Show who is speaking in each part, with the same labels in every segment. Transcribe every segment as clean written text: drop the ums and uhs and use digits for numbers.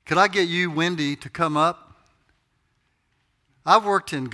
Speaker 1: Could I get you, Wendy, to come up? I've worked in,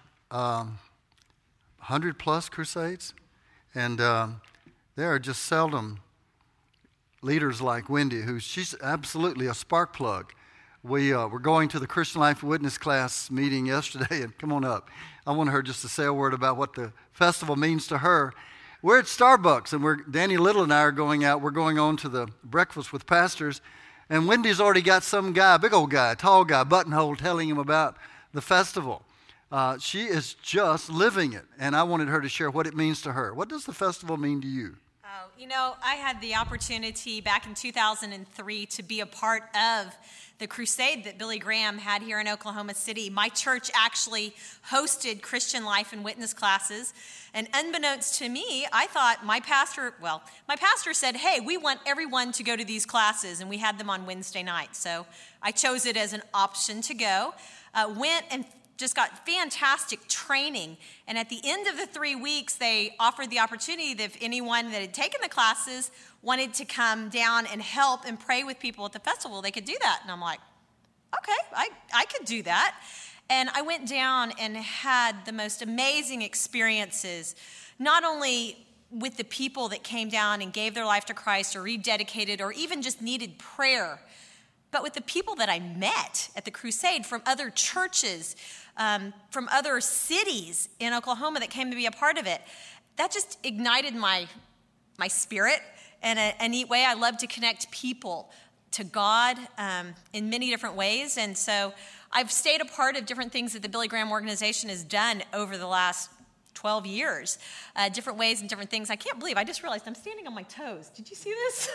Speaker 1: 100 plus crusades, and there are just seldom leaders like Wendy, she's absolutely a spark plug. We were going to the Christian Life Witness class meeting yesterday, and come on up. I want her just to say a word about what the festival means to her. We're at Starbucks, and Danny Little and I are going out. We're going on to the breakfast with pastors, and Wendy's already got some guy, big old guy, tall guy, buttonhole, telling him about the festival. She is just living it, and I wanted her to share what it means to her. What does the festival mean to you?
Speaker 2: I had the opportunity back in 2003 to be a part of the crusade that Billy Graham had here in Oklahoma City. My church actually hosted Christian Life and Witness classes, and unbeknownst to me, I thought my pastor said, hey, we want everyone to go to these classes, and we had them on Wednesday night, so I chose it as an option to go. Went and just got fantastic training. And at the end of the 3 weeks, they offered the opportunity that if anyone that had taken the classes wanted to come down and help and pray with people at the festival, they could do that. And I'm like, okay, I could do that. And I went down and had the most amazing experiences, not only with the people that came down and gave their life to Christ or rededicated or even just needed prayer, but with the people that I met at the crusade from other churches, from other cities in Oklahoma that came to be a part of it. That just ignited my spirit in a neat way. I love to connect people to God in many different ways. And so I've stayed a part of different things that the Billy Graham organization has done over the last 12 years, different ways and different things. I can't believe, I just realized I'm standing on my toes. Did you see this?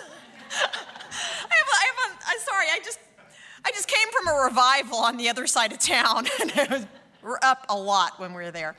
Speaker 2: I'm sorry, I just came from a revival on the other side of town, and we're up a lot when we were there.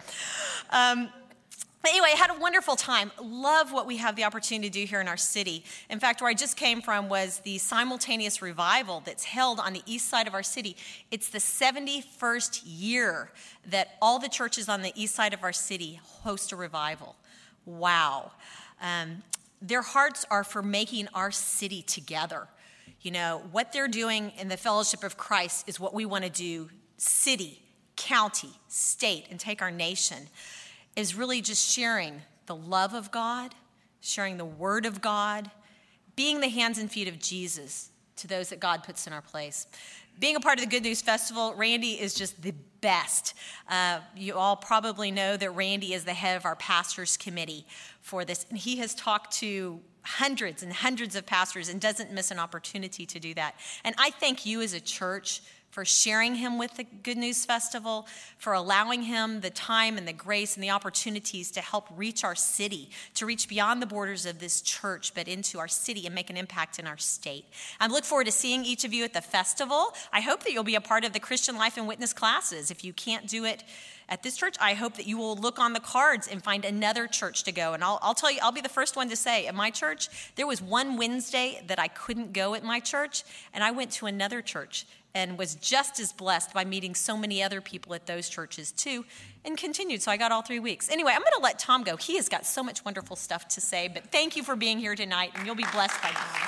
Speaker 2: But anyway, I had a wonderful time. Love what we have the opportunity to do here in our city. In fact, where I just came from was the simultaneous revival that's held on the east side of our city. It's the 71st year that all the churches on the east side of our city host a revival. Wow. Their hearts are for making our city together. You know, what they're doing in the fellowship of Christ is what we want to do, city, county, state, and take our nation, is really just sharing the love of God, sharing the word of God, being the hands and feet of Jesus to those that God puts in our place. Being a part of the Good News Festival, Randy is just the best. You all probably know that Randy is the head of our pastors committee for this, and he has talked to hundreds and hundreds of pastors and doesn't miss an opportunity to do that. And I thank you as a church for sharing him with the Good News Festival, for allowing him the time and the grace and the opportunities to help reach our city, to reach beyond the borders of this church, but into our city and make an impact in our state. I look forward to seeing each of you at the festival. I hope that you'll be a part of the Christian Life and Witness classes. If you can't do it at this church, I hope that you will look on the cards and find another church to go. And I'll tell you, I'll be the first one to say, at my church, there was one Wednesday that I couldn't go at my church, and I went to another church and was just as blessed by meeting so many other people at those churches too, and continued. So I got all 3 weeks. Anyway, I'm going to let Tom go. He has got so much wonderful stuff to say, but thank you for being here tonight, and you'll be blessed by Tom.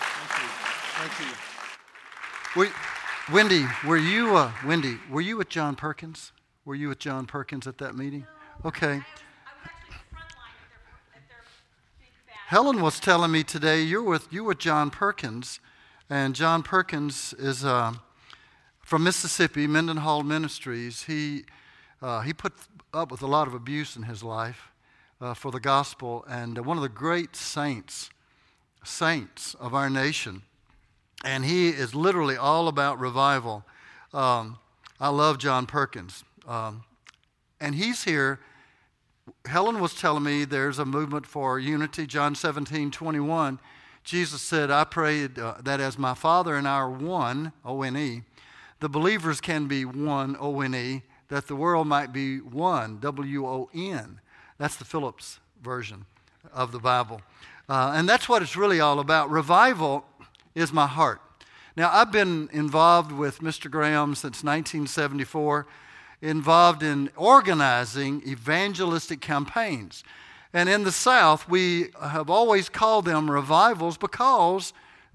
Speaker 1: Thank you. Wendy, were you with John Perkins? Were you with John Perkins at that meeting?
Speaker 2: No.
Speaker 1: Okay.
Speaker 2: I was actually front line at their big bad.
Speaker 1: Helen was telling me today you were John Perkins, and John Perkins is from Mississippi, Mendenhall Ministries. He put up with a lot of abuse in his life for the gospel, and one of the great saints of our nation. And he is literally all about revival. I love John Perkins. And he's here. Helen was telling me there's a movement for unity. John 17:21, Jesus said, I prayed that as my Father and I are one, O-N-E, the believers can be one, O-N-E, that the world might be one, W-O-N. That's the Phillips version of the Bible. And that's what it's really all about. Revival is my heart. Now, I've been involved with Mr. Graham since 1974, involved in organizing evangelistic campaigns. And in the South, we have always called them revivals because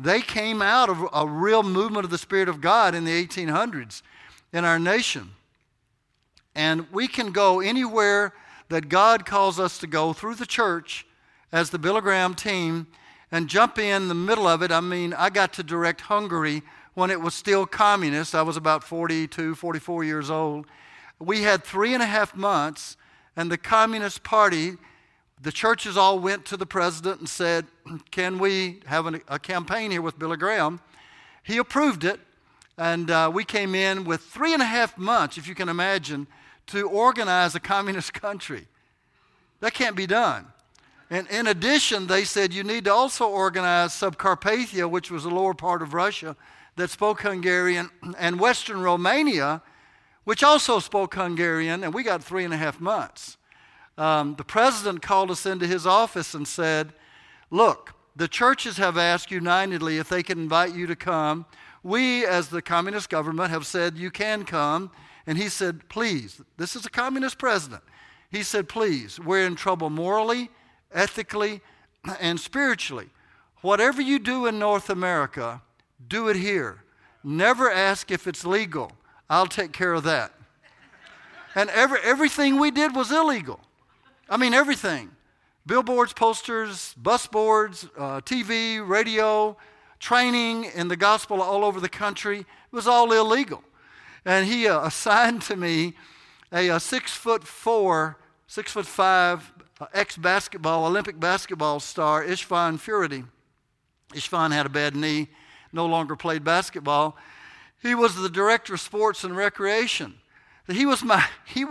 Speaker 1: They came out of a real movement of the Spirit of God in the 1800s in our nation. And we can go anywhere that God calls us to go through the church as the Billy Graham team and jump in the middle of it. I mean, I got to direct Hungary when it was still communist. I was about 42, 44 years old. We had 3.5 months, and the Communist Party, the churches all went to the president and said, can we have a campaign here with Billy Graham? He approved it, and we came in with 3.5 months, if you can imagine, to organize a communist country. That can't be done. And in addition, they said you need to also organize Subcarpathia, which was the lower part of Russia that spoke Hungarian, and Western Romania, which also spoke Hungarian, and we got 3.5 months. The president called us into his office and said, look, the churches have asked unitedly if they can invite you to come. We, as the communist government, have said you can come. And he said, please, this is a communist president. He said, please, we're in trouble morally, ethically, and spiritually. Whatever you do in North America, do it here. Never ask if it's legal. I'll take care of that. And everything we did was illegal. I mean, everything. Billboards, posters, bus boards, TV, radio, training in the gospel all over the country. It was all illegal. And he assigned to me a 6'4", 6'5", ex-basketball, Olympic basketball star, Istvan Füredi. Istvan had a bad knee, no longer played basketball. He was the director of sports and recreation. He was my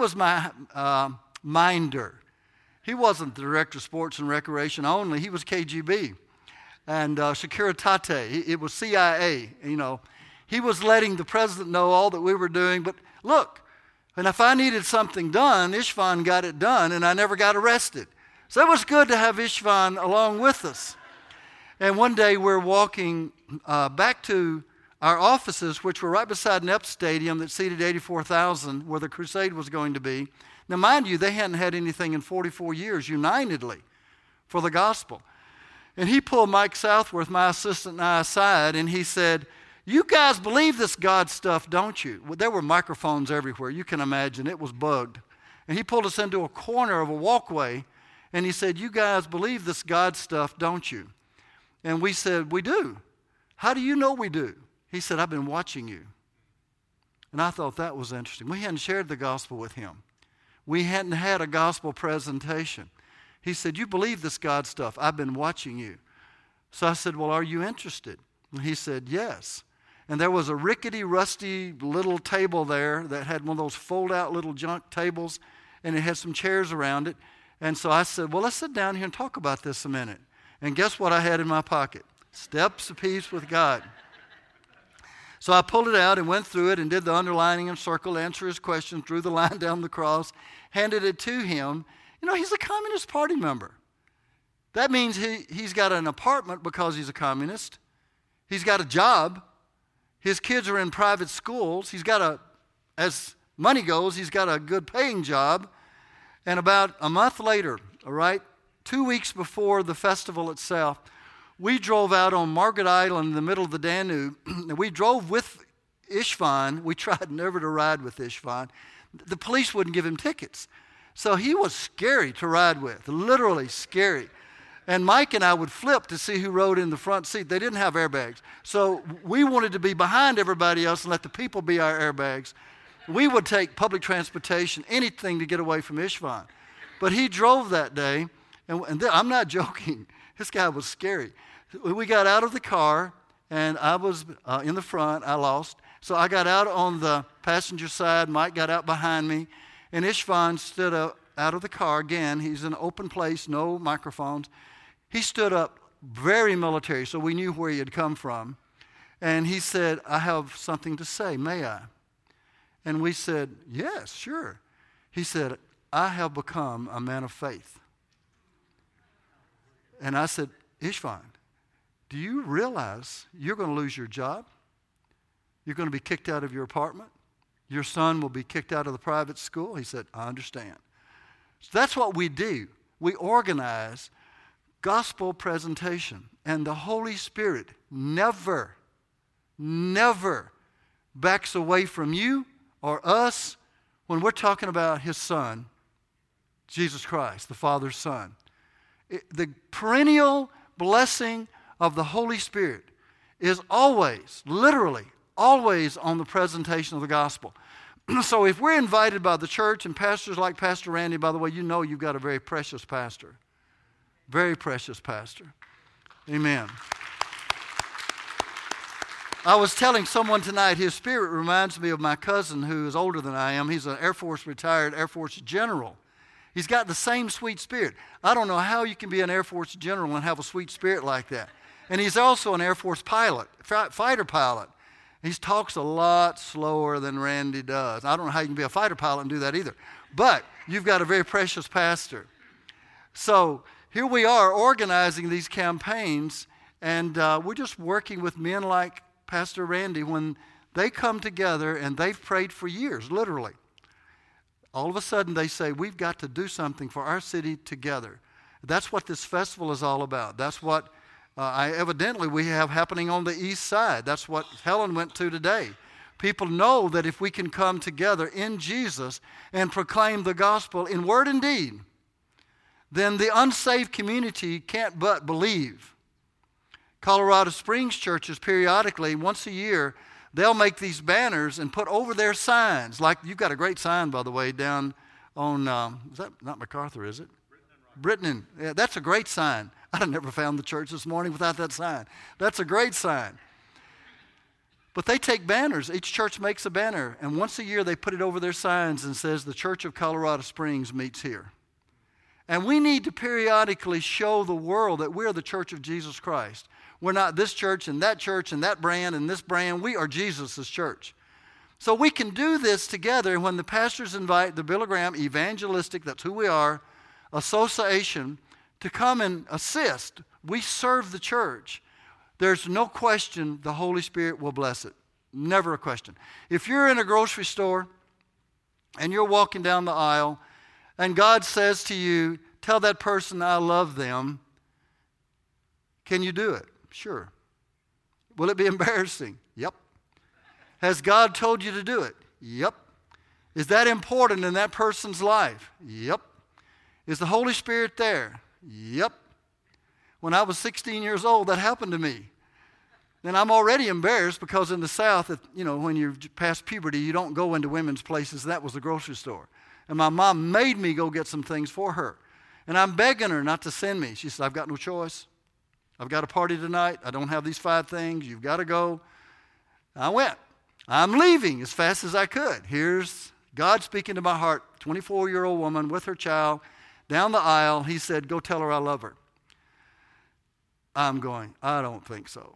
Speaker 1: minder. He wasn't the director of sports and recreation only. He was KGB. And Securitate, it was CIA, you know. He was letting the president know all that we were doing. But look, and if I needed something done, Istvan got it done, and I never got arrested. So it was good to have Istvan along with us. And one day we're walking back to our offices, which were right beside an Epps Stadium that seated 84,000, where the crusade was going to be. Now, mind you, they hadn't had anything in 44 years unitedly for the gospel. And he pulled Mike Southworth, my assistant, and I aside, and he said, you guys believe this God stuff, don't you? Well, there were microphones everywhere. You can imagine. It was bugged. And he pulled us into a corner of a walkway, and he said, you guys believe this God stuff, don't you? And we said, we do. How do you know we do? He said, I've been watching you. And I thought that was interesting. We hadn't shared the gospel with him. We hadn't had a gospel presentation. He said, you believe this God stuff. I've been watching you. So I said, well, are you interested? And he said, yes. And there was a rickety, rusty little table there that had one of those fold-out little junk tables, and it had some chairs around it. And so I said, well, let's sit down here and talk about this a minute. And guess what I had in my pocket? Steps of Peace with God. So I pulled it out and went through it and did the underlining and circle, answer his questions, drew the line down the cross, handed it to him. You know, he's a Communist Party member. That means he's got an apartment because he's a communist. He's got a job. His kids are in private schools. He's got as money goes, he's got a good paying job. And about a month later, all right, 2 weeks before the festival itself, we drove out on Margaret Island in the middle of the Danube. We drove with Istvan. We tried never to ride with Istvan. The police wouldn't give him tickets. So he was scary to ride with, literally scary. And Mike and I would flip to see who rode in the front seat. They didn't have airbags. So we wanted to be behind everybody else and let the people be our airbags. We would take public transportation, anything to get away from Istvan. But he drove that day, and I'm not joking. This guy was scary. We got out of the car, and I was in the front. I lost. So I got out on the passenger side. Mike got out behind me, and Istvan stood up out of the car. Again, he's in an open place, no microphones. He stood up very military, so we knew where he had come from. And he said, I have something to say, may I? And we said, yes, sure. He said, I have become a man of faith. And I said, Istvan, do you realize you're going to lose your job? You're going to be kicked out of your apartment? Your son will be kicked out of the private school? He said, I understand. So that's what we do. We organize gospel presentation. And the Holy Spirit never backs away from you or us when we're talking about His Son, Jesus Christ, the Father's Son. The perennial blessing of the Holy Spirit is always, literally, always on the presentation of the gospel. So if we're invited by the church and pastors like Pastor Randy, by the way, you know you've got a very precious pastor. Very precious pastor. Amen. I was telling someone tonight, his spirit reminds me of my cousin who is older than I am. He's an retired Air Force general. He's got the same sweet spirit. I don't know how you can be an Air Force general and have a sweet spirit like that. And he's also an Air Force pilot, fighter pilot. He talks a lot slower than Randy does. I don't know how you can be a fighter pilot and do that either. But you've got a very precious pastor. So here we are organizing these campaigns, and we're just working with men like Pastor Randy when they come together and they've prayed for years, literally. All of a sudden they say, we've got to do something for our city together. That's what this festival is all about. That's what evidently we have happening on the east side. That's what Helen went to today. People know that if we can come together in Jesus and proclaim the gospel in word and deed, then the unsaved community can't but believe. Colorado Springs churches periodically, once a year, they'll make these banners and put over their signs. Like, you've got a great sign, by the way, down on, is that not MacArthur, is it? Britton. Yeah, that's a great sign. I'd have never found the church this morning without that sign. That's a great sign. But they take banners. Each church makes a banner, and once a year they put it over their signs and says, the Church of Colorado Springs meets here. And we need to periodically show the world that we're the Church of Jesus Christ. We're not this church and that brand and this brand. We are Jesus' church. So we can do this together when the pastors invite the Billy Graham Evangelistic, that's who we are, Association, to come and assist. We serve the church. There's no question the Holy Spirit will bless it. Never a question. If you're in a grocery store and you're walking down the aisle and God says to you, tell that person I love them, can you do it? Sure. Will it be embarrassing? Yep. Has God told you to do it? Yep. Is that important in that person's life? Yep. Is the Holy Spirit there? Yep. When I was 16 years old, that happened to me. And I'm already embarrassed because in the South, when you're past puberty, you don't go into women's places. That was the grocery store. And my mom made me go get some things for her. And I'm begging her not to send me. She said, I've got no choice. I've got a party tonight. I don't have these 5 things. You've got to go. I went. I'm leaving as fast as I could. Here's God speaking to my heart, 24-year-old woman with her child, down the aisle. He said, go tell her I love her. I'm going, I don't think so.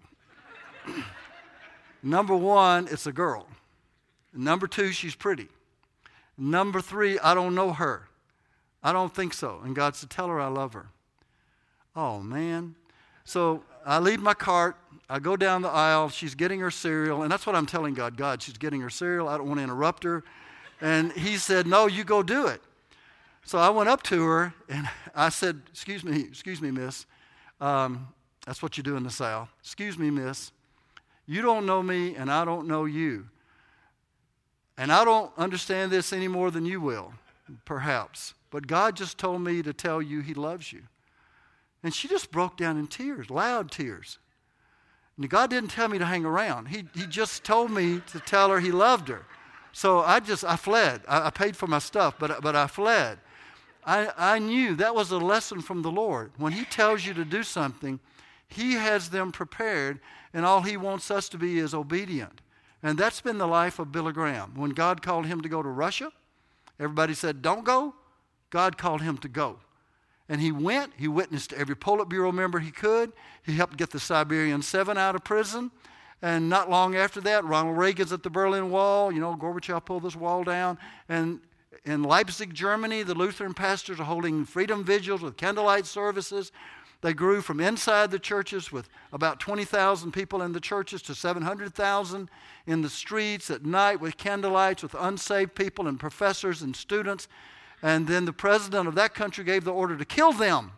Speaker 1: Number 1, it's a girl. Number 2, she's pretty. Number 3, I don't know her. I don't think so. And God said, tell her I love her. Oh, man. So I leave my cart. I go down the aisle. She's getting her cereal. And that's what I'm telling God. God, she's getting her cereal. I don't want to interrupt her. And He said, no, you go do it. So I went up to her and I said, excuse me, miss. That's what you do in the South. Excuse me, miss. You don't know me and I don't know you. And I don't understand this any more than you will, perhaps. But God just told me to tell you He loves you. And she just broke down in tears, loud tears. And God didn't tell me to hang around. He just told me to tell her He loved her. So I fled. I paid for my stuff, but I fled. I knew that was a lesson from the Lord. When He tells you to do something, He has them prepared, and all He wants us to be is obedient. And that's been the life of Billy Graham. When God called him to go to Russia, everybody said, don't go. God called him to go. And he went. He witnessed to every Politburo member he could. He helped get the Siberian 7 out of prison. And not long after that, Ronald Reagan's at the Berlin Wall. Gorbachev pulled this wall down. And in Leipzig, Germany, the Lutheran pastors are holding freedom vigils with candlelight services. They grew from inside the churches with about 20,000 people in the churches to 700,000 in the streets at night with candlelights, with unsaved people and professors and students. And then the president of that country gave the order to kill them.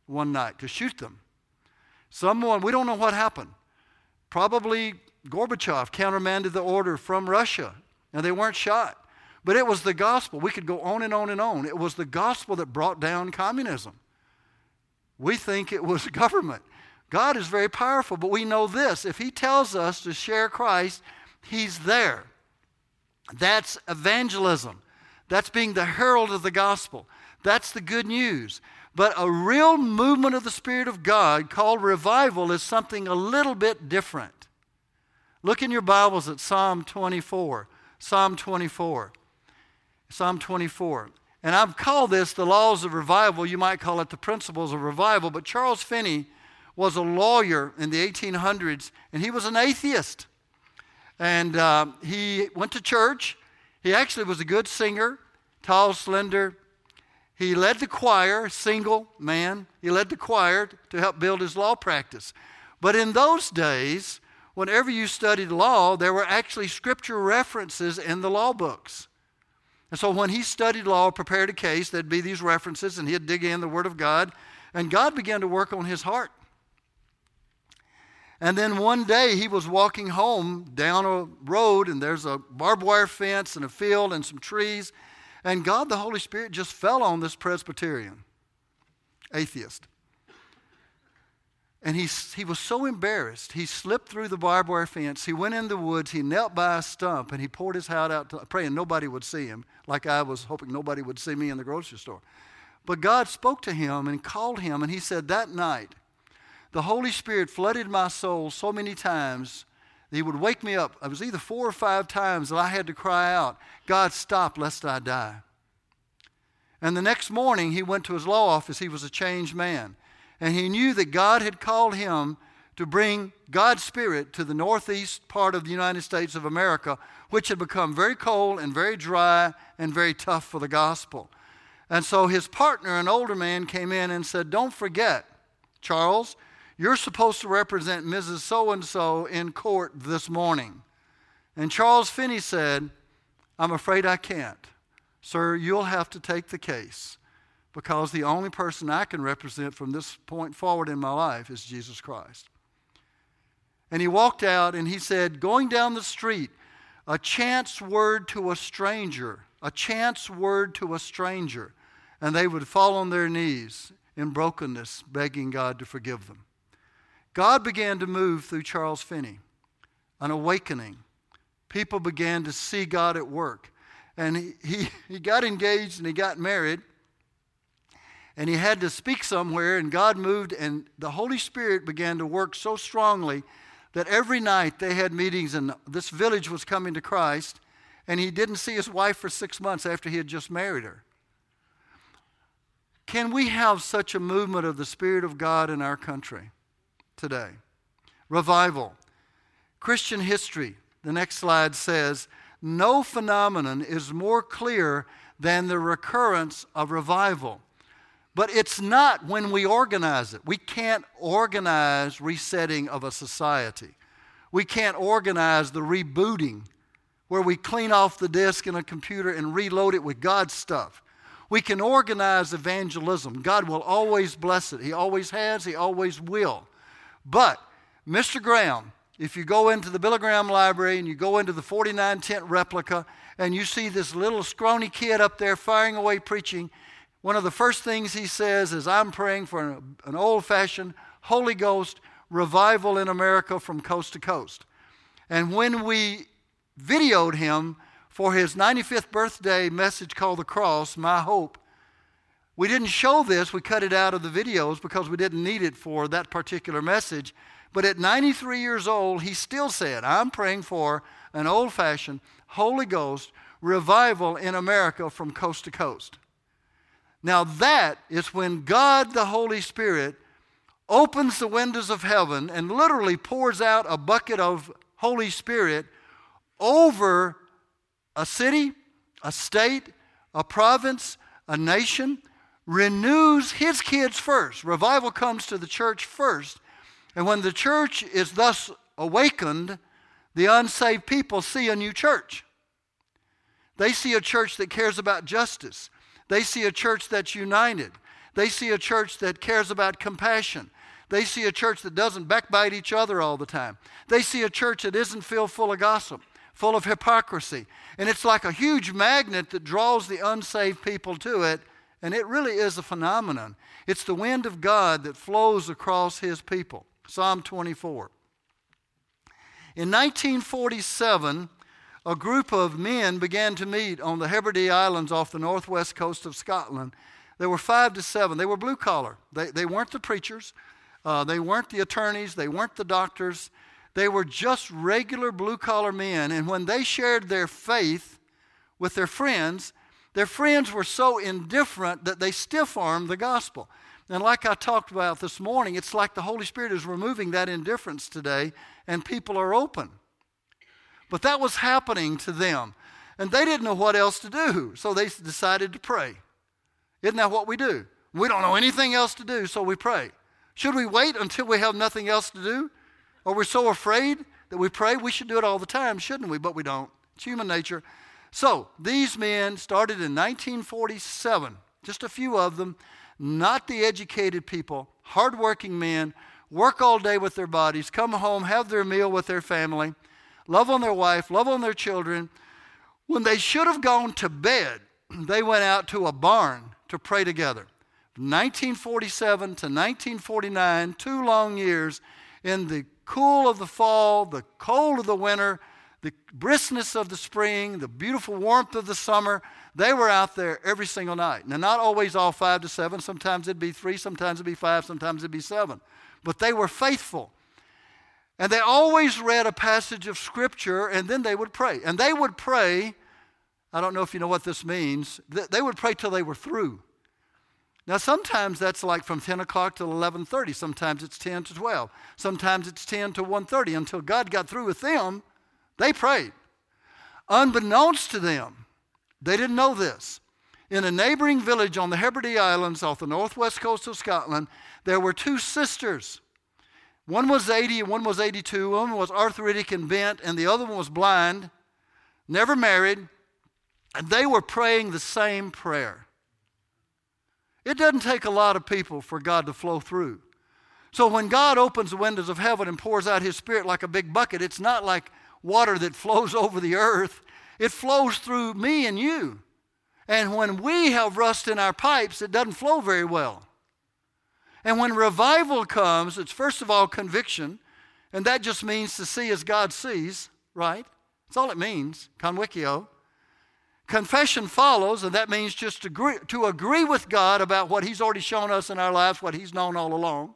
Speaker 1: one night to shoot them. Someone, we don't know what happened. Probably Gorbachev countermanded the order from Russia, and they weren't shot. But it was the gospel. We could go on and on and on. It was the gospel that brought down communism. We think it was government. God is very powerful, but we know this. If he tells us to share Christ, he's there. That's evangelism. That's being the herald of the gospel. That's the good news. But a real movement of the Spirit of God called revival is something a little bit different. Look in your Bibles at Psalm 24. Psalm 24. Psalm 24. And I've called this the laws of revival. You might call it the principles of revival. But Charles Finney was a lawyer in the 1800s, and he was an atheist. And he went to church. He actually was a good singer, tall, slender. He led the choir, single man. He led the choir to help build his law practice. But in those days, whenever you studied law, there were actually scripture references in the law books. And so when he studied law, prepared a case, there'd be these references, and he'd dig in the Word of God, and God began to work on his heart. And then one day he was walking home down a road, and there's a barbed wire fence and a field and some trees, and God, the Holy Spirit, just fell on this Presbyterian atheist. And he was so embarrassed. He slipped through the barbed wire fence. He went in the woods. He knelt by a stump, and he poured his heart out, praying nobody would see him, like I was hoping nobody would see me in the grocery store. But God spoke to him and called him, and he said, that night, the Holy Spirit flooded my soul so many times that he would wake me up. It was either 4 or 5 times that I had to cry out, God, stop, lest I die. And the next morning, he went to his law office. He was a changed man. And he knew that God had called him to bring God's Spirit to the northeast part of the United States of America, which had become very cold and very dry and very tough for the gospel. And so his partner, an older man, came in and said, don't forget, Charles, you're supposed to represent Mrs. So-and-so in court this morning. And Charles Finney said, I'm afraid I can't. Sir, you'll have to take the case, because the only person I can represent from this point forward in my life is Jesus Christ. And he walked out and he said, going down the street, a chance word to a stranger, a chance word to a stranger, and they would fall on their knees in brokenness, begging God to forgive them. God began to move through Charles Finney, an awakening. People began to see God at work. And he got engaged and he got married. And he had to speak somewhere, and God moved, and the Holy Spirit began to work so strongly that every night they had meetings, and this village was coming to Christ, and he didn't see his wife for 6 months after he had just married her. Can we have such a movement of the Spirit of God in our country today? Revival. Christian history, the next slide says, no phenomenon is more clear than the recurrence of revival. But it's not when we organize it. We can't organize resetting of a society. We can't organize the rebooting where we clean off the disk in a computer and reload it with God's stuff. We can organize evangelism. God will always bless it. He always has. He always will. But Mr. Graham, if you go into the Billy Graham Library and you go into the 49 tent replica and you see this little scrawny kid up there firing away preaching, one of the first things he says is, I'm praying for an old-fashioned Holy Ghost revival in America from coast to coast. And when we videoed him for his 95th birthday message called The Cross, My Hope, we didn't show this. We cut it out of the videos because we didn't need it for that particular message. But at 93 years old, he still said, I'm praying for an old-fashioned Holy Ghost revival in America from coast to coast. Now that is when God, the Holy Spirit, opens the windows of heaven and literally pours out a bucket of Holy Spirit over a city, a state, a province, a nation, renews his kids first. Revival comes to the church first. And when the church is thus awakened, the unsaved people see a new church. They see a church that cares about justice. They see a church that's united. They see a church that cares about compassion. They see a church that doesn't backbite each other all the time. They see a church that isn't filled full of gossip, full of hypocrisy. And it's like a huge magnet that draws the unsaved people to it, and it really is a phenomenon. It's the wind of God that flows across his people. Psalm 24. In 1947, a group of men began to meet on the Hebrides Islands off the northwest coast of Scotland. There were 5 to 7. They were blue collar. They weren't the preachers. They weren't the attorneys. They weren't the doctors. They were just regular blue collar men. And when they shared their faith with their friends were so indifferent that they stiff-armed the gospel. And like I talked about this morning, it's like the Holy Spirit is removing that indifference today, and people are open. But that was happening to them. And they didn't know what else to do, so they decided to pray. Isn't that what we do? We don't know anything else to do, so we pray. Should we wait until we have nothing else to do? Or we're so afraid that we pray? We should do it all the time, shouldn't we? But we don't. It's human nature. So these men started in 1947, just a few of them, not the educated people, hardworking men, work all day with their bodies, come home, have their meal with their family, love on their wife, love on their children. When they should have gone to bed, they went out to a barn to pray together. 1947 to 1949, 2 long years, in the cool of the fall, the cold of the winter, the briskness of the spring, the beautiful warmth of the summer, they were out there every single night. Now, not always all 5 to 7. Sometimes it'd be 3, sometimes it'd be 5, sometimes it'd be 7. But they were faithful. And they always read a passage of Scripture, and then they would pray. And they would pray, I don't know if you know what this means, they would pray till they were through. Now, sometimes that's like from 10 o'clock to 11:30. Sometimes it's 10 to 12. Sometimes it's 10 to 1:30. Until God got through with them, they prayed. Unbeknownst to them, they didn't know this. In a neighboring village on the Hebrides Islands off the northwest coast of Scotland, there were 2 sisters. One was 80 and one was 82. One was arthritic and bent, and the other one was blind, never married, and they were praying the same prayer. It doesn't take a lot of people for God to flow through. So when God opens the windows of heaven and pours out his Spirit like a big bucket, it's not like water that flows over the earth. It flows through me and you. And when we have rust in our pipes, it doesn't flow very well. And when revival comes, it's first of all conviction, and that just means to see as God sees, right? That's all it means, convictio. Confession follows, and that means just to agree with God about what he's already shown us in our lives, what he's known all along.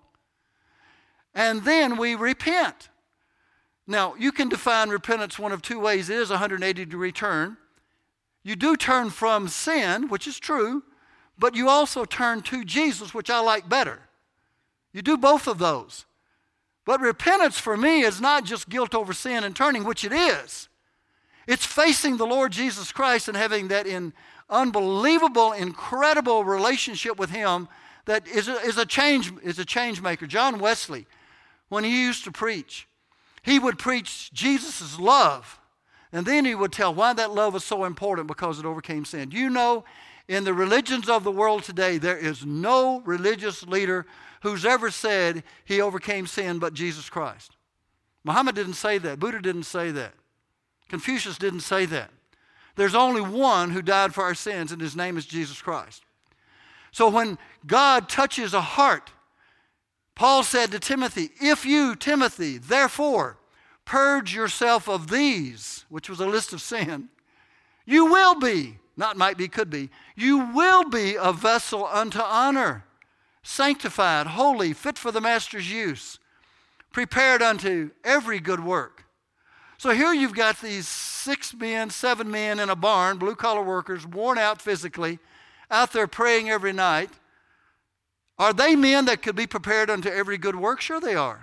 Speaker 1: And then we repent. Now, you can define repentance one of 2 ways. It is a 180-degree turn. You do turn from sin, which is true, but you also turn to Jesus, which I like better. You do both of those. But repentance for me is not just guilt over sin and turning, which it is. It's facing the Lord Jesus Christ and having that unbelievable, incredible relationship with him that is a change maker. John Wesley, when he used to preach, he would preach Jesus' love. And then he would tell why that love is so important, because it overcame sin. You know, in the religions of the world today, there is no religious leader who's ever said he overcame sin but Jesus Christ. Muhammad didn't say that. Buddha didn't say that. Confucius didn't say that. There's only one who died for our sins, and his name is Jesus Christ. So when God touches a heart, Paul said to Timothy, if you, Timothy, therefore, purge yourself of these, which was a list of sin, you will be, not might be, could be, you will be a vessel unto honor, sanctified, holy, fit for the master's use, prepared unto every good work. So here you've got these 6 men, 7 men in a barn, blue-collar workers, worn out physically, out there praying every night. Are they men that could be prepared unto every good work? Sure they are.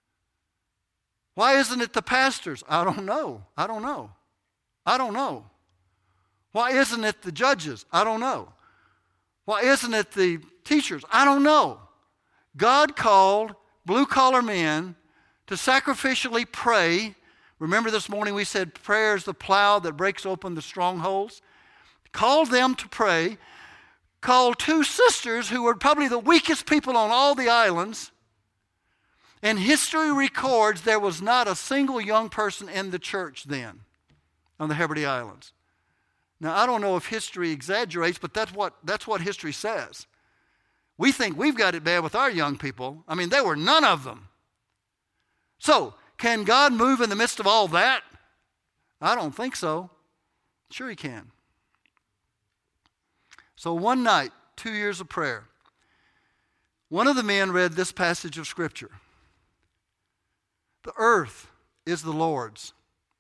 Speaker 1: Why isn't it the pastors? I don't know. Why isn't it the judges? I don't know. Why isn't it the teachers? I don't know. God called blue-collar men to sacrificially pray. Remember this morning we said prayer is the plow that breaks open the strongholds. Called them to pray, called two sisters who were probably the weakest people on all the islands. And history records there was not a single young person in the church then on the Hebrides Islands. Now, I don't know if history exaggerates, but that's what history says. We think we've got it bad with our young people. I mean, there were none of them. So, can God move in the midst of all that? I don't think so. Sure he can. So one night, 2 years of prayer, one of the men read this passage of Scripture. The earth is the Lord's,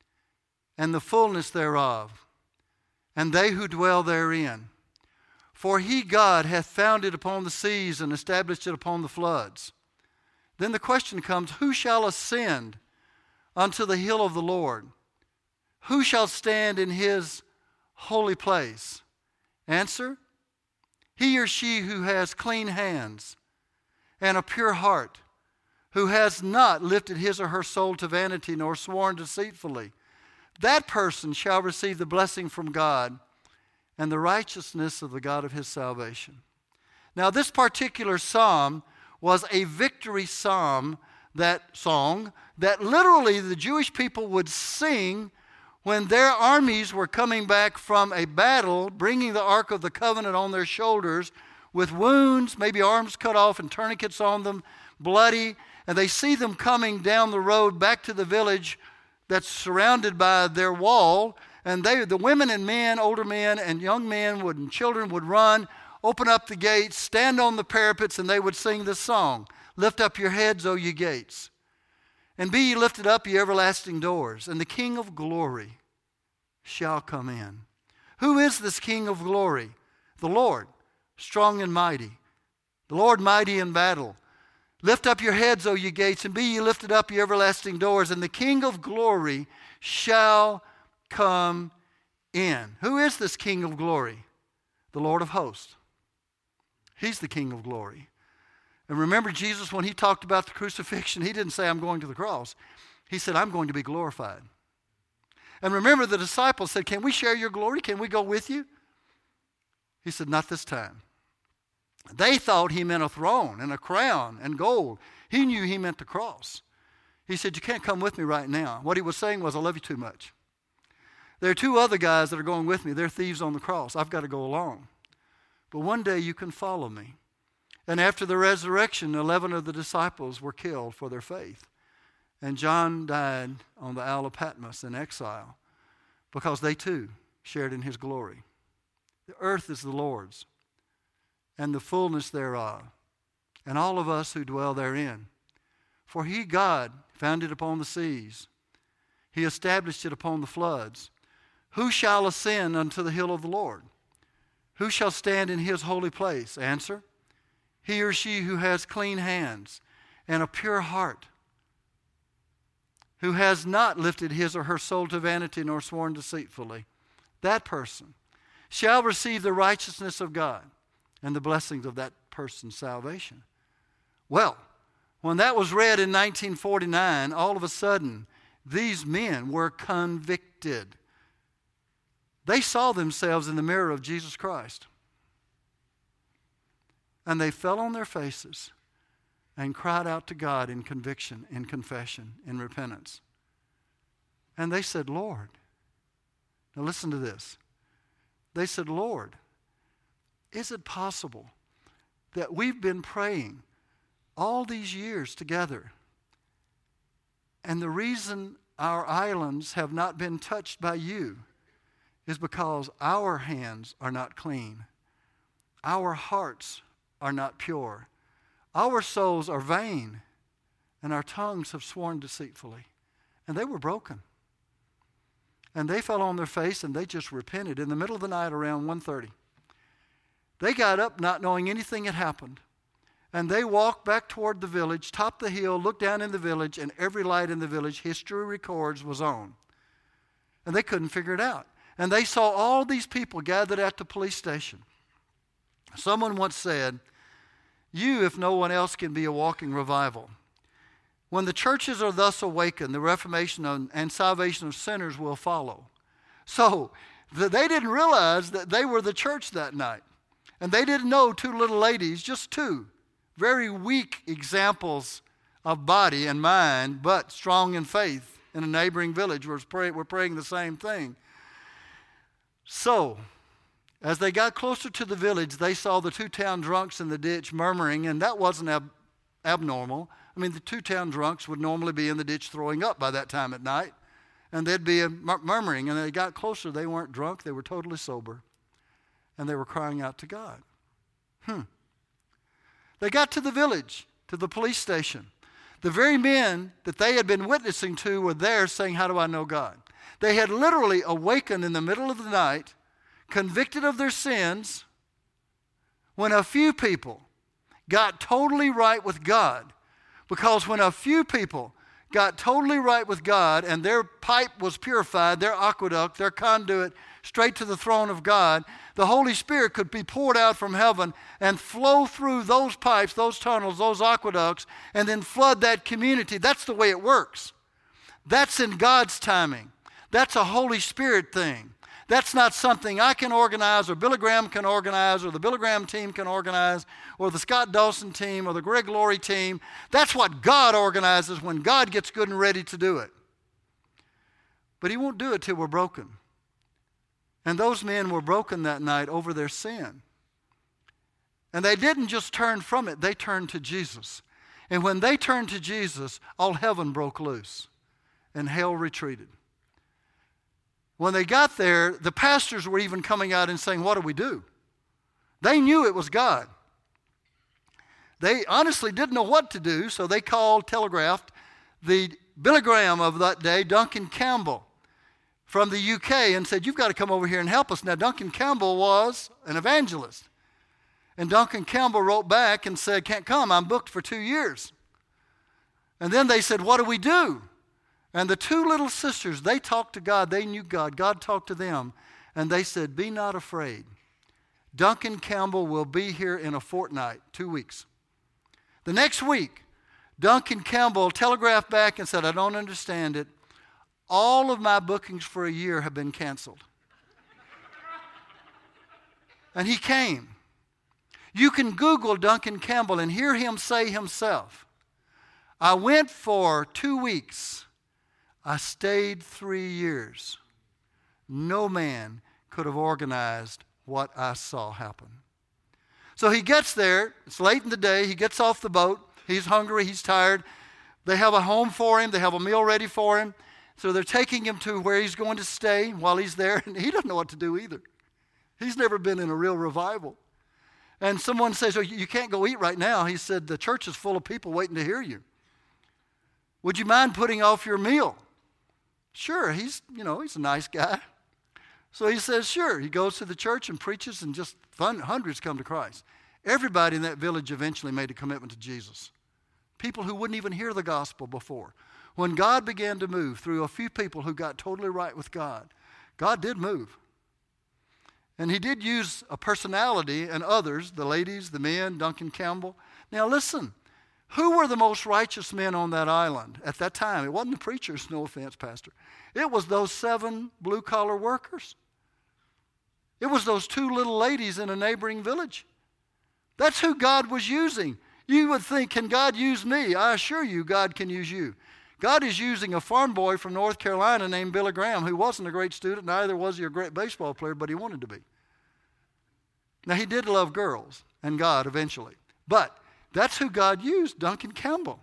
Speaker 1: and the fullness thereof, and they who dwell therein. For he, God, hath founded upon the seas and established it upon the floods. Then the question comes, who shall ascend unto the hill of the Lord? Who shall stand in his holy place? Answer, he or she who has clean hands and a pure heart, who has not lifted his or her soul to vanity nor sworn deceitfully. That person shall receive the blessing from God and the righteousness of the God of his salvation. Now, this particular psalm was a victory psalm, that song that literally the Jewish people would sing when their armies were coming back from a battle, bringing the Ark of the Covenant on their shoulders with wounds, maybe arms cut off and tourniquets on them, bloody, and they see them coming down the road back to the village that's surrounded by their wall, and the women and men, older men and young men and children would run, open up the gates, stand on the parapets, and they would sing this song, "Lift up your heads, O ye gates, and be ye lifted up, ye everlasting doors, and the King of glory shall come in." Who is this King of glory? The Lord, strong and mighty, the Lord mighty in battle. Lift up your heads, O ye gates, and be ye lifted up, ye everlasting doors, and the King of glory shall come in. Who is this King of glory? The Lord of hosts. He's the King of glory. And remember, Jesus, when he talked about the crucifixion, he didn't say, I'm going to the cross. He said, I'm going to be glorified. And remember, the disciples said, can we share your glory? Can we go with you? He said, not this time. They thought he meant a throne and a crown and gold. He knew he meant the cross. He said, you can't come with me right now. What he was saying was, I love you too much. There are two other guys that are going with me. They're thieves on the cross. I've got to go along. But one day you can follow me. And after the resurrection, 11 of the disciples were killed for their faith. And John died on the Isle of Patmos in exile because they too shared in his glory. The earth is the Lord's, and the fullness thereof, and all of us who dwell therein. For he, God, founded upon the seas. He established it upon the floods. Who shall ascend unto the hill of the Lord? Who shall stand in his holy place? Answer, he or she who has clean hands and a pure heart, who has not lifted his or her soul to vanity nor sworn deceitfully. That person shall receive the righteousness of God and the blessings of that person's salvation. Well, when that was read in 1949, all of a sudden, these men were convicted. They saw themselves in the mirror of Jesus Christ. And they fell on their faces and cried out to God in conviction, in confession, in repentance. And they said, Lord, now listen to this. They said, Lord, is it possible that we've been praying all these years together, and the reason our islands have not been touched by you is because our hands are not clean, our hearts are not pure, our souls are vain, and our tongues have sworn deceitfully. And they were broken. And they fell on their face and they just repented in the middle of the night around 1:30. They got up not knowing anything had happened. And they walked back toward the village, topped the hill, looked down in the village, and every light in the village, history records, was on. And they couldn't figure it out. And they saw all these people gathered at the police station. Someone once said, you, if no one else, can be a walking revival. When the churches are thus awakened, the reformation and salvation of sinners will follow. So they didn't realize that they were the church that night. And they didn't know two little ladies, just two, very weak examples of body and mind, but strong in faith in a neighboring village. We're praying the same thing. So, as they got closer to the village, they saw the two town drunks in the ditch murmuring, and that wasn't abnormal. I mean, the two town drunks would normally be in the ditch throwing up by that time at night, and they'd be murmuring. And they got closer. They weren't drunk. They were totally sober, and they were crying out to God. They got to the village, to the police station. The very men that they had been witnessing to were there saying, how do I know God? They had literally awakened in the middle of the night, convicted of their sins, when a few people got totally right with God. Because when a few people got totally right with God and their pipe was purified, their aqueduct, their conduit, straight to the throne of God, the Holy Spirit could be poured out from heaven and flow through those pipes, those tunnels, those aqueducts, and then flood that community. That's the way it works. That's in God's timing. That's a Holy Spirit thing. That's not something I can organize or Billy Graham can organize or the Billy Graham team can organize or the Scott Dawson team or the Greg Laurie team. That's what God organizes when God gets good and ready to do it. But he won't do it till we're broken. And those men were broken that night over their sin. And they didn't just turn from it, they turned to Jesus. And when they turned to Jesus, all heaven broke loose and hell retreated. When they got there, the pastors were even coming out and saying, what do we do? They knew it was God. They honestly didn't know what to do, so they telegraphed the Billy Graham of that day, Duncan Campbell, from the UK, and said, you've got to come over here and help us. Now, Duncan Campbell was an evangelist. And Duncan Campbell wrote back and said, can't come, I'm booked for 2 years. And then they said, what do we do? And the two little sisters, they talked to God. They knew God. God talked to them. And they said, be not afraid. Duncan Campbell will be here in a fortnight, 2 weeks. The next week, Duncan Campbell telegraphed back and said, I don't understand it. All of my bookings for a year have been canceled. And he came. You can Google Duncan Campbell and hear him say himself, I went for 2 weeks. I stayed 3 years. No man could have organized what I saw happen. So he gets there. It's late in the day. He gets off the boat. He's hungry. He's tired. They have a home for him. They have a meal ready for him. So they're taking him to where he's going to stay while he's there. And he doesn't know what to do either. He's never been in a real revival. And someone says, oh, you can't go eat right now. He said, the church is full of people waiting to hear you. Would you mind putting off your meal? Sure, he's a nice guy. So he says, sure. He goes to the church and preaches, and just hundreds come to Christ. Everybody in that village eventually made a commitment to Jesus. People who wouldn't even hear the gospel before. When God began to move through a few people who got totally right with God, God did move. And he did use a personality and others, the ladies, the men, Duncan Campbell. Now listen, who were the most righteous men on that island at that time? It wasn't the preachers, no offense, Pastor. It was those 7 blue-collar workers. It was those 2 little ladies in a neighboring village. That's who God was using. You would think, can God use me? I assure you, God can use you. God is using a farm boy from North Carolina named Billy Graham, who wasn't a great student, neither was he a great baseball player, but he wanted to be. Now, he did love girls and God eventually, but that's who God used, Duncan Campbell.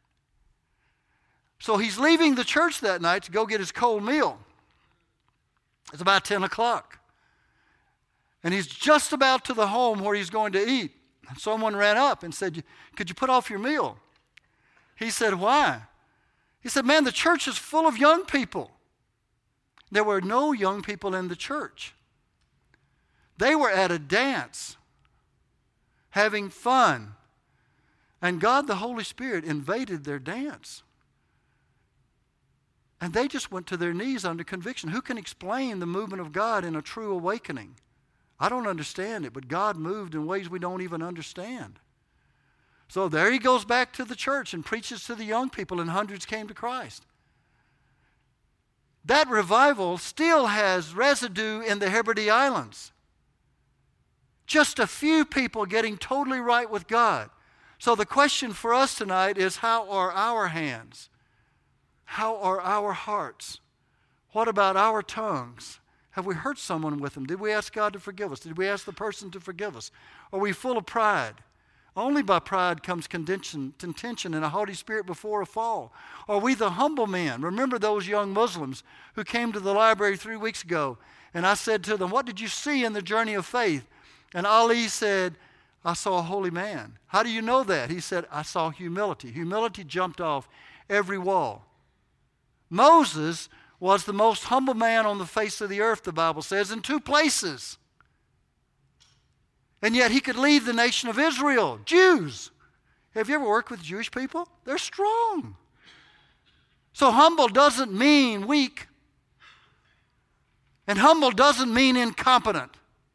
Speaker 1: So he's leaving the church that night to go get his cold meal. It's about 10 o'clock. And he's just about to the home where he's going to eat. And someone ran up and said, could you put off your meal? He said, why? He said, man, the church is full of young people. There were no young people in the church. They were at a dance, having fun. And God, the Holy Spirit, invaded their dance. And they just went to their knees under conviction. Who can explain the movement of God in a true awakening? I don't understand it, but God moved in ways we don't even understand. So there he goes back to the church and preaches to the young people, and hundreds came to Christ. That revival still has residue in the Hebrides Islands. Just a few people getting totally right with God. So the question for us tonight is, how are our hands? How are our hearts? What about our tongues? Have we hurt someone with them? Did we ask God to forgive us? Did we ask the person to forgive us? Are we full of pride? Only by pride comes contention and a haughty spirit before a fall. Are we the humble men? Remember those young Muslims who came to the library 3 weeks ago, and I said to them, what did you see in the journey of faith? And Ali said, I saw a holy man. How do you know that? He said, I saw humility. Humility jumped off every wall. Moses was the most humble man on the face of the earth, the Bible says, in 2 places. And yet he could lead the nation of Israel, Jews. Have you ever worked with Jewish people? They're strong. So humble doesn't mean weak. And humble doesn't mean incompetent.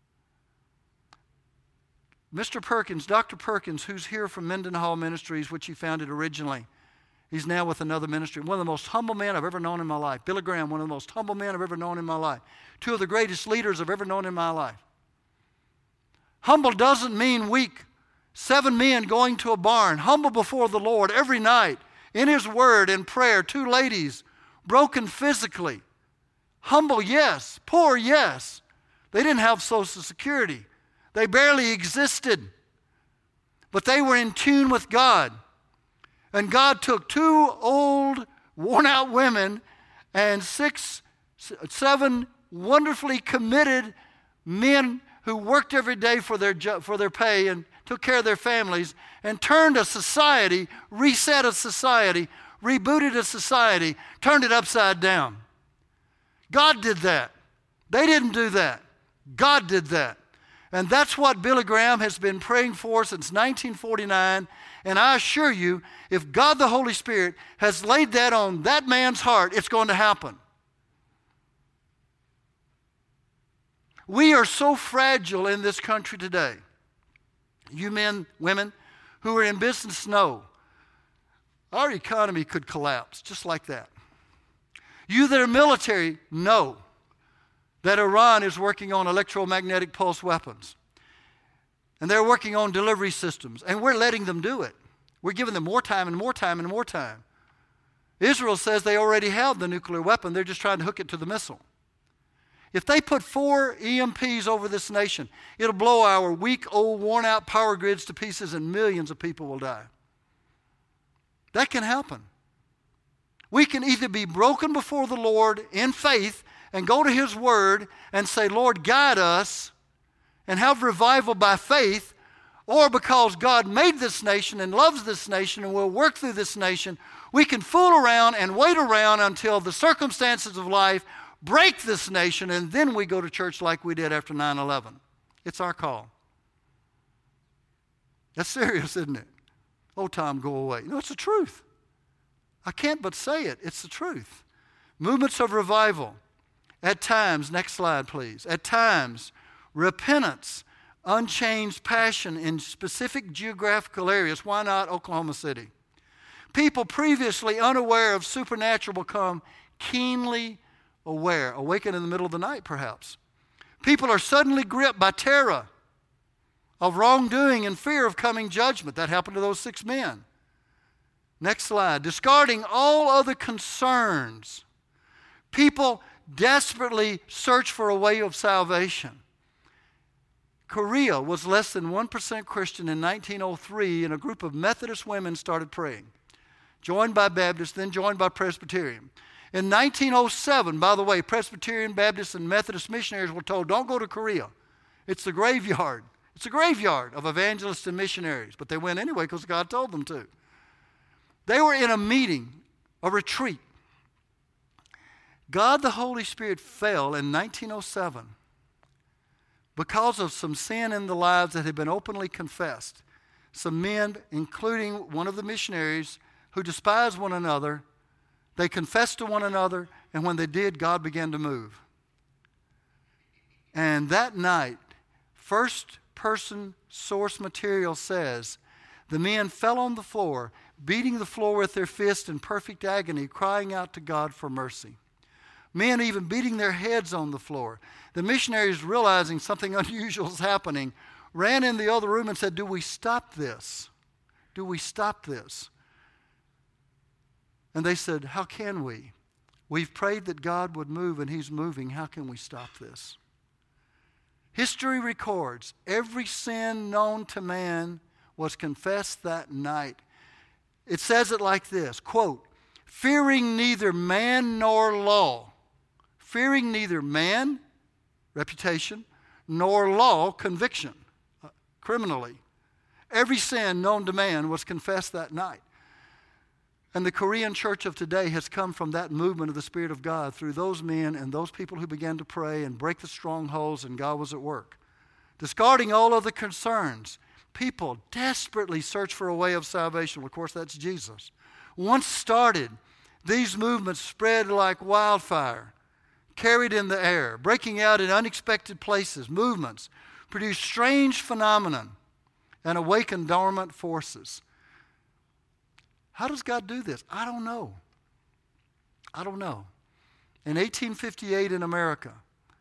Speaker 1: Mr. Perkins, Dr. Perkins, who's here from Mendenhall Ministries, which he founded originally, he's now with another ministry. One of the most humble men I've ever known in my life. Billy Graham, one of the most humble men I've ever known in my life. 2 of the greatest leaders I've ever known in my life. Humble doesn't mean weak. 7 men going to a barn, humble before the Lord every night, in His Word and prayer. 2 ladies, broken physically. Humble, yes. Poor, yes. They didn't have Social Security. They barely existed. But they were in tune with God. And God took 2 old, worn-out women and 7 wonderfully committed men who worked every day for their pay and took care of their families and turned a society, reset a society, rebooted a society, turned it upside down. God did that. They didn't do that. God did that. And that's what Billy Graham has been praying for since 1949. And I assure you, if God the Holy Spirit has laid that on that man's heart, it's going to happen. We are so fragile in this country today. You men, women who are in business know our economy could collapse just like that. You that are military know that Iran is working on electromagnetic pulse weapons. And they're working on delivery systems. And we're letting them do it. We're giving them more time and more time and more time. Israel says they already have the nuclear weapon. They're just trying to hook it to the missile. If they put 4 EMPs over this nation, it'll blow our weak, old, worn-out power grids to pieces and millions of people will die. That can happen. We can either be broken before the Lord in faith and go to His Word and say, Lord, guide us, and have revival by faith, or because God made this nation and loves this nation and will work through this nation, we can fool around and wait around until the circumstances of life break this nation, and then we go to church like we did after 9/11. It's our call. That's serious, isn't it? Oh, Tom, go away. No, it's the truth. I can't but say it. It's the truth. Movements of revival. At times, next slide, please. At times, repentance, unchanged passion in specific geographical areas. Why not Oklahoma City? People previously unaware of supernatural become keenly aware, awakened in the middle of the night, perhaps. People are suddenly gripped by terror of wrongdoing and fear of coming judgment. That happened to those 6 men. Next slide. Discarding all other concerns. People desperately search for a way of salvation. Korea was less than 1% Christian in 1903, and a group of Methodist women started praying, joined by Baptists, then joined by Presbyterian. In 1907, by the way, Presbyterian, Baptist, and Methodist missionaries were told, don't go to Korea. It's the graveyard. It's a graveyard of evangelists and missionaries. But they went anyway because God told them to. They were in a meeting, a retreat. God the Holy Spirit fell in 1907 because of some sin in the lives that had been openly confessed. Some men, including one of the missionaries, who despised one another, they confessed to one another, and when they did, God began to move. And that night, first-person source material says, the men fell on the floor, beating the floor with their fists in perfect agony, crying out to God for mercy. Men even beating their heads on the floor. The missionaries, realizing something unusual is happening, ran in the other room and said, "Do we stop this? Do we stop this?" And they said, "How can we? We've prayed that God would move, and He's moving. How can we stop this?" History records every sin known to man was confessed that night. It says it like this, quote, "Fearing neither man nor law," fearing neither man, reputation, nor law, conviction, criminally. Every sin known to man was confessed that night. And the Korean church of today has come from that movement of the Spirit of God through those men and those people who began to pray and break the strongholds, and God was at work. Discarding all other concerns, people desperately search for a way of salvation. Well, of course, that's Jesus. Once started, these movements spread like wildfire, carried in the air, breaking out in unexpected places. Movements produce strange phenomenon and awaken dormant forces. How does God do this? I don't know. I don't know. In 1858 in America,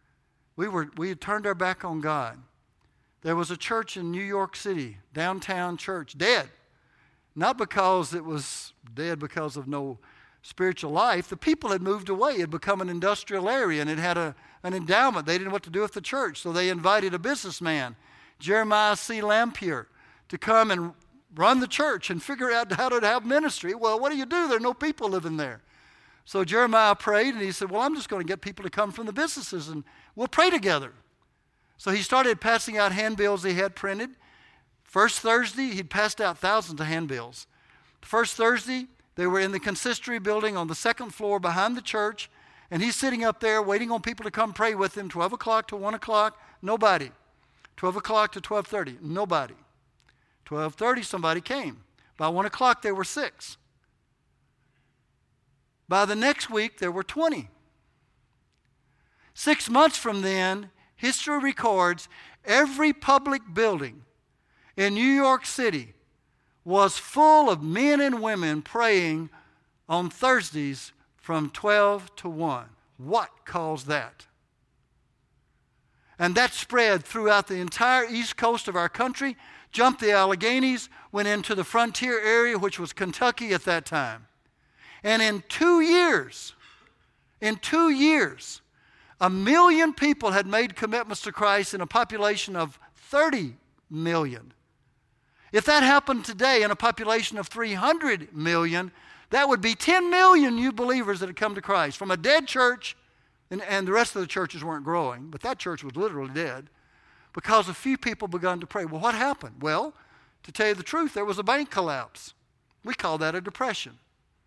Speaker 1: we had turned our back on God. There was a church in New York City, downtown church, dead. Not because it was dead because of no spiritual life. The people had moved away. It had become an industrial area, and it had an endowment. They didn't know what to do with the church, so they invited a businessman, Jeremiah C. Lampier, to come and run the church and figure out how to have ministry. Well, what do you do? There are no people living there. So Jeremiah prayed, and he said, well, I'm just going to get people to come from the businesses, and we'll pray together. So he started passing out handbills he had printed. First Thursday, he'd passed out thousands of handbills. The first Thursday, they were in the consistory building on the second floor behind the church, and he's sitting up there waiting on people to come pray with him, 12 o'clock to 1 o'clock, nobody. 12 o'clock to 12:30, nobody. 12:30, somebody came. By 1 o'clock, there were 6. By the next week, there were 20. 6 months from then, history records every public building in New York City was full of men and women praying on Thursdays from 12 to 1. What caused that? And that spread throughout the entire east coast of our country, jumped the Alleghenies, went into the frontier area, which was Kentucky at that time. And in 2 years, 1 million people had made commitments to Christ in a population of 30 million. If that happened today in a population of 300 million, that would be 10 million new believers that had come to Christ from a dead church, and the rest of the churches weren't growing, but that church was literally dead because a few people began to pray. Well, what happened? Well, to tell you the truth, there was a bank collapse. We call that a depression.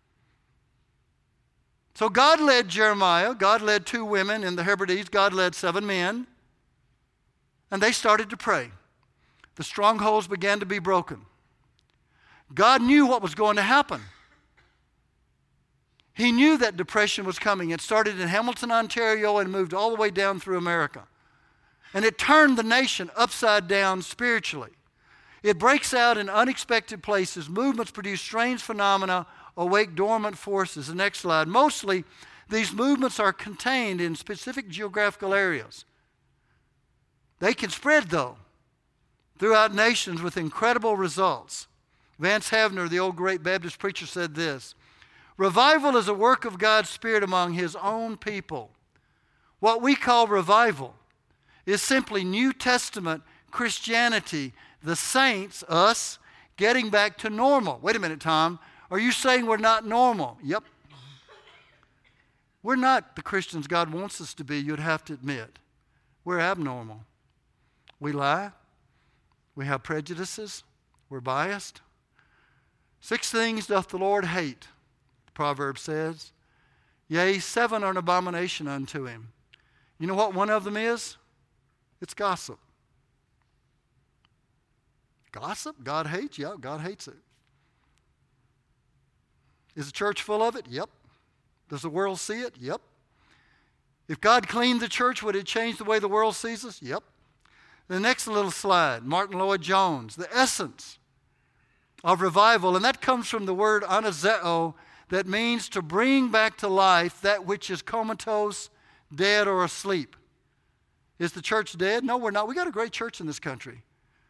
Speaker 1: So God led Jeremiah, God led 2 women in the Hebrides, God led 7 men, and they started to pray. The strongholds began to be broken. God knew what was going to happen. He knew that depression was coming. It started in Hamilton, Ontario, and moved all the way down through America. And it turned the nation upside down spiritually. It breaks out in unexpected places. Movements produce strange phenomena, awake dormant forces. The next slide. Mostly, these movements are contained in specific geographical areas. They can spread, though, throughout nations with incredible results. Vance Havner, the old great Baptist preacher, said this: revival is a work of God's Spirit among His own people. What we call revival is simply New Testament Christianity, the saints, us, getting back to normal. Wait a minute, Tom. Are you saying we're not normal? Yep. We're not the Christians God wants us to be, you'd have to admit. We're abnormal. We lie. We have prejudices. We're biased. 6 things doth the Lord hate, the proverb says. Yea, 7 are an abomination unto Him. You know what one of them is? It's gossip. Gossip? God hates? Yeah, God hates it. Is the church full of it? Yep. Does the world see it? Yep. If God cleaned the church, would it change the way the world sees us? Yep. The next little slide, Martin Lloyd-Jones, the essence of revival, and that comes from the word anazeo, that means to bring back to life that which is comatose, dead, or asleep. Is the church dead? No, we're not. We got a great church in this country.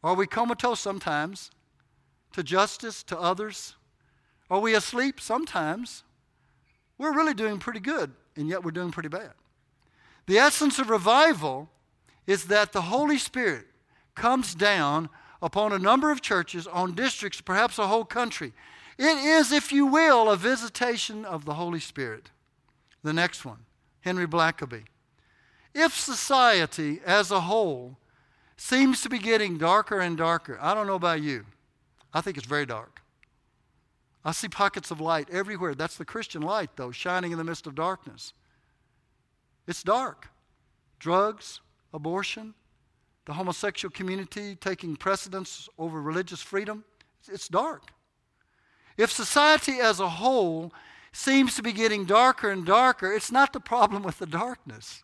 Speaker 1: Are we comatose? Sometimes. To justice, to others? Are we asleep? Sometimes. We're really doing pretty good, and yet we're doing pretty bad. The essence of revival is that the Holy Spirit comes down upon a number of churches, on districts, perhaps a whole country. It is, if you will, a visitation of the Holy Spirit. The next one, Henry Blackaby. If society as a whole seems to be getting darker and darker, I don't know about you, I think it's very dark. I see pockets of light everywhere. That's the Christian light, though, shining in the midst of darkness. It's dark. Drugs, abortion, the homosexual community taking precedence over religious freedom. It's dark. If society as a whole seems to be getting darker and darker, it's not the problem with the darkness.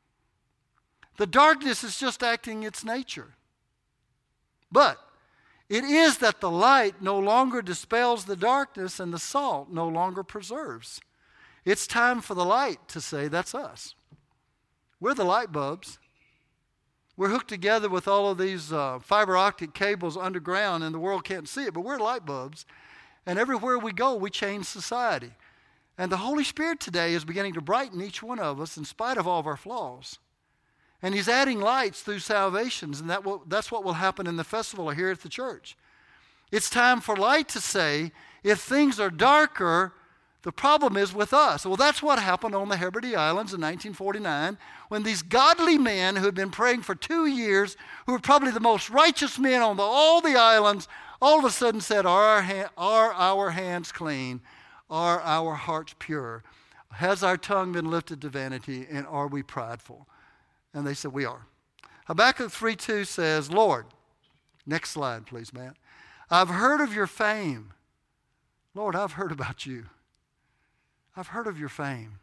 Speaker 1: The darkness is just acting its nature. But it is that the light no longer dispels the darkness and the salt no longer preserves. It's time for the light to say, that's us. We're the light bulbs. We're hooked together with all of these fiber optic cables underground, and the world can't see it, but we're light bulbs. And everywhere we go, we change society. And the Holy Spirit today is beginning to brighten each one of us in spite of all of our flaws. And He's adding lights through salvations, and that's what will happen in the festival here at the church. It's time for light to say, if things are darker, the problem is with us. Well, that's what happened on the Hebrides Islands in 1949 when these godly men who had been praying for 2 years, who were probably the most righteous men on all the islands, all of a sudden said, are our hands clean? Are our hearts pure? Has our tongue been lifted to vanity, and are we prideful? And they said, we are. Habakkuk 3:2 says, Lord, next slide please, Matt. I've heard of your fame. Lord, I've heard about you. I've heard of your fame.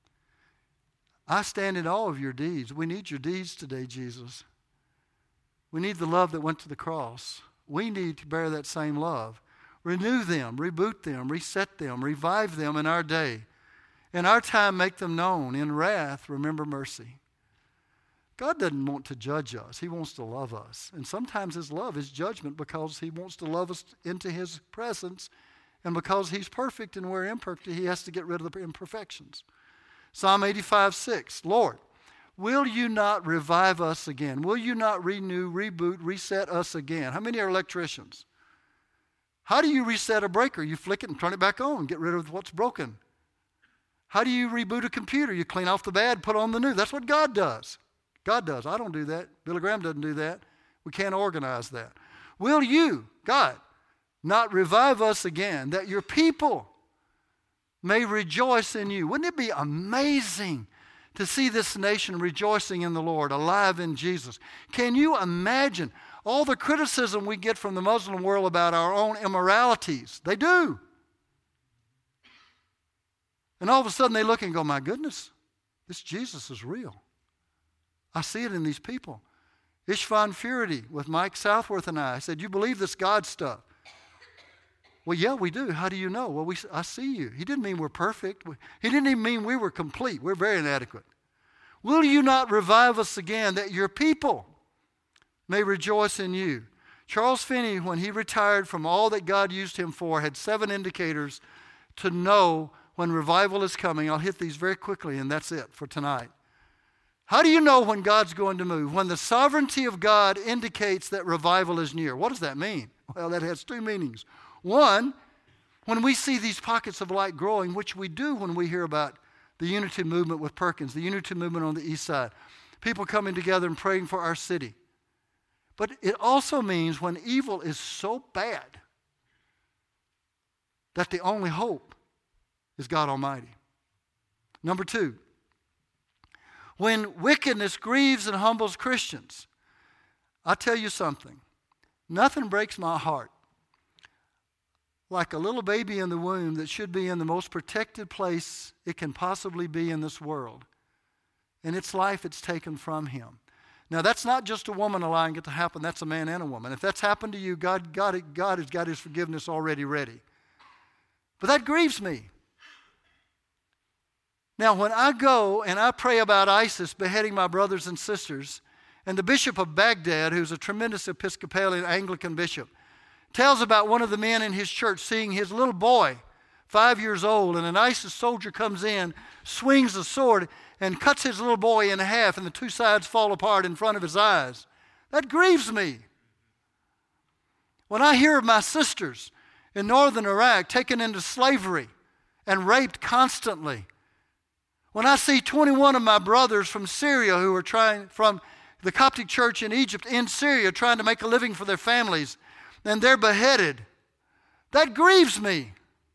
Speaker 1: I stand in awe of your deeds. We need your deeds today, Jesus. We need the love that went to the cross. We need to bear that same love. Renew them, reboot them, reset them, revive them in our day. In our time, make them known. In wrath, remember mercy. God doesn't want to judge us. He wants to love us. And sometimes His love is judgment because He wants to love us into His presence. And because He's perfect and we're imperfect, He has to get rid of the imperfections. Psalm 85:6, Lord, will you not revive us again? Will you not renew, reboot, reset us again? How many are electricians? How do you reset a breaker? You flick it and turn it back on, get rid of what's broken. How do you reboot a computer? You clean off the bad, put on the new. That's what God does. God does. I don't do that. Billy Graham doesn't do that. We can't organize that. Will you, God, not revive us again, that your people may rejoice in you? Wouldn't it be amazing to see this nation rejoicing in the Lord, alive in Jesus? Can you imagine all the criticism we get from the Muslim world about our own immoralities? They do. And all of a sudden they look and go, my goodness, this Jesus is real. I see it in these people. Ishvan Furedy with Mike Southworth and I said, you believe this God stuff? Well, yeah, we do. How do you know? Well, I see you. He didn't mean we're perfect. He didn't even mean we were complete. We're very inadequate. Will you not revive us again, that your people may rejoice in you? Charles Finney, when he retired from all that God used him for, had 7 indicators to know when revival is coming. I'll hit these very quickly, and that's it for tonight. How do you know when God's going to move? When the sovereignty of God indicates that revival is near. What does that mean? Well, that has 2 meanings. One, when we see these pockets of light growing, which we do when we hear about the unity movement with Perkins, the unity movement on the east side, people coming together and praying for our city. But it also means when evil is so bad that the only hope is God Almighty. Number 2, when wickedness grieves and humbles Christians. I'll tell you something. Nothing breaks my heart like a little baby in the womb that should be in the most protected place it can possibly be in this world. In its life, it's taken from him. Now, that's not just a woman allowing it to happen. That's a man and a woman. If that's happened to you, God has got His forgiveness already ready. But that grieves me. Now, when I go and I pray about ISIS beheading my brothers and sisters, And the Bishop of Baghdad, who's a tremendous Episcopalian Anglican bishop, tells about one of the men in his church seeing his little boy, 5 years old, and an ISIS soldier comes in, swings a sword, and cuts his little boy in half, and the two sides fall apart in front of his eyes. That grieves me. When I hear of my sisters in northern Iraq taken into slavery and raped constantly, when I see 21 of my brothers from Syria who are from the Coptic church in Egypt, in Syria, trying to make a living for their families, and they're beheaded, that grieves me.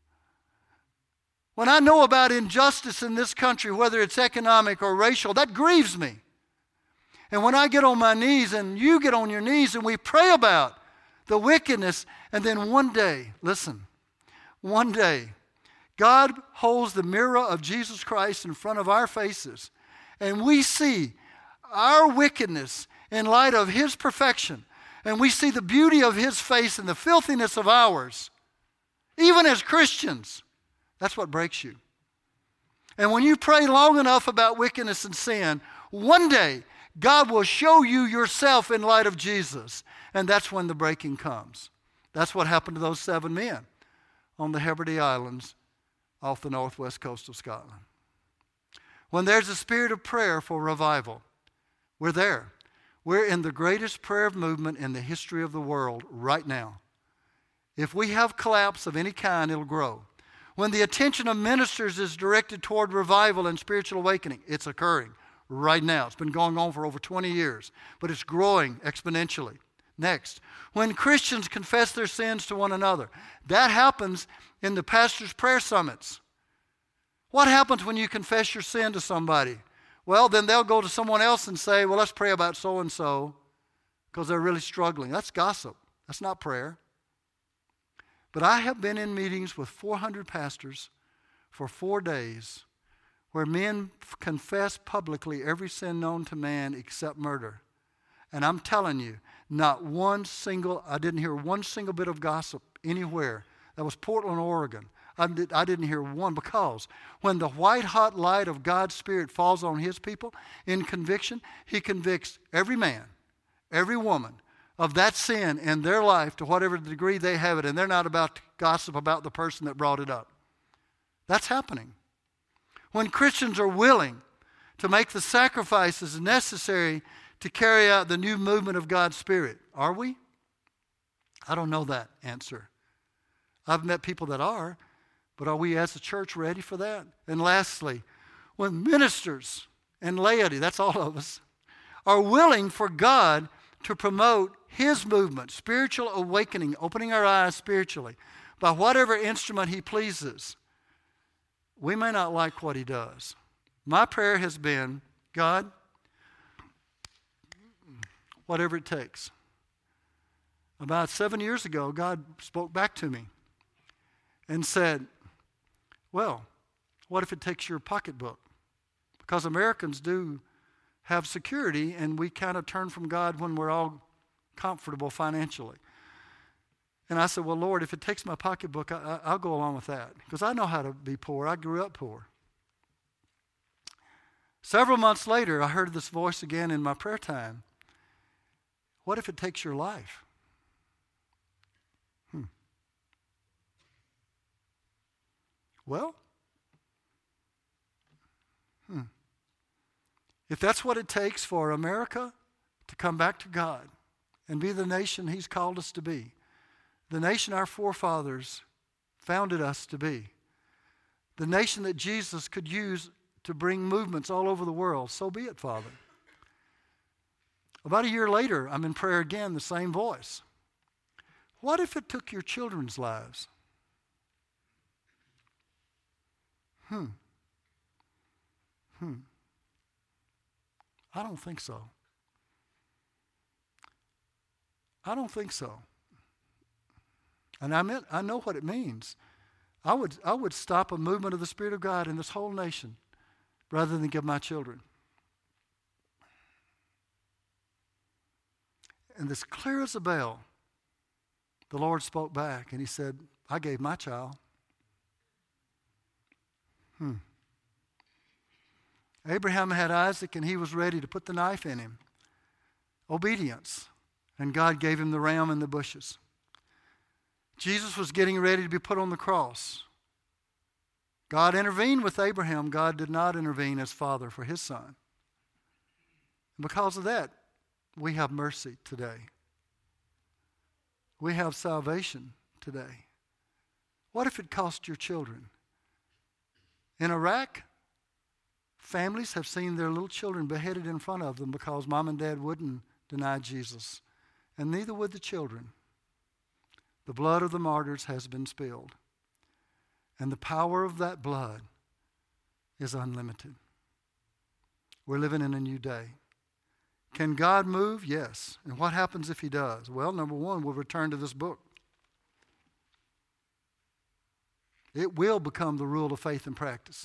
Speaker 1: When I know about injustice in this country, whether it's economic or racial, that grieves me. And when I get on my knees and you get on your knees and we pray about the wickedness, and then one day, listen, one day, God holds the mirror of Jesus Christ in front of our faces, and we see our wickedness in light of His perfection, and we see the beauty of His face and the filthiness of ours, even as Christians. That's what breaks you. And when you pray long enough about wickedness and sin, one day God will show you yourself in light of Jesus. And that's when the breaking comes. That's what happened to those 7 men on the Hebrides Islands off the northwest coast of Scotland. When there's a spirit of prayer for revival, we're there. We're in the greatest prayer movement in the history of the world right now. If we have collapse of any kind, it'll grow. When the attention of ministers is directed toward revival and spiritual awakening, it's occurring right now. It's been going on for over 20 years, but it's growing exponentially. Next, when Christians confess their sins to one another, that happens in the pastor's prayer summits. What happens when you confess your sin to somebody? Well, then they'll go to someone else and say, well, let's pray about so-and-so because they're really struggling. That's gossip. That's not prayer. But I have been in meetings with 400 pastors for 4 days where men confess publicly every sin known to man except murder. And I'm telling you, I didn't hear one single bit of gossip anywhere. That was Portland, Oregon. I didn't hear one, because when the white-hot light of God's Spirit falls on His people in conviction, He convicts every man, every woman of that sin in their life to whatever degree they have it, and they're not about to gossip about the person that brought it up. That's happening. When Christians are willing to make the sacrifices necessary to carry out the new movement of God's Spirit. Are we? I don't know that answer. I've met people that are, but are we as a church ready for that? And lastly, when ministers and laity, that's all of us, are willing for God to promote His movement, spiritual awakening, opening our eyes spiritually, by whatever instrument He pleases, we may not like what He does. My prayer has been, God, whatever it takes. About 7 years ago, God spoke back to me and said, well, what if it takes your pocketbook? Because Americans do have security, and we kind of turn from God when we're all comfortable financially. And I said, well, Lord, if it takes my pocketbook, I'll go along with that, because I know how to be poor. I grew up poor. Several months later, I heard this voice again in my prayer time. What if it takes your life? Well, if that's what it takes for America to come back to God and be the nation He's called us to be, the nation our forefathers founded us to be, the nation that Jesus could use to bring movements all over the world, so be it, Father. About a year later, I'm in prayer again, the same voice. What if it took your children's lives? I don't think so. I don't think so. And I know what it means. I would stop a movement of the Spirit of God in this whole nation rather than give my children. And as clear as a bell, the Lord spoke back and He said, I gave my child. Abraham had Isaac, and he was ready to put the knife in him. obedience. And God gave him the ram in the bushes. Jesus was getting ready to be put on the cross. God intervened with Abraham. God did not intervene as father for his son. And because of that, we have mercy today. We have salvation today. What if it cost your children? In Iraq, families have seen their little children beheaded in front of them because mom and dad wouldn't deny Jesus. And neither would the children. The blood of the martyrs has been spilled. And the power of that blood is unlimited. We're living in a new day. Can God move? Yes. And what happens if he does? Well, number one, we'll return to this book. It will become the rule of faith and practice.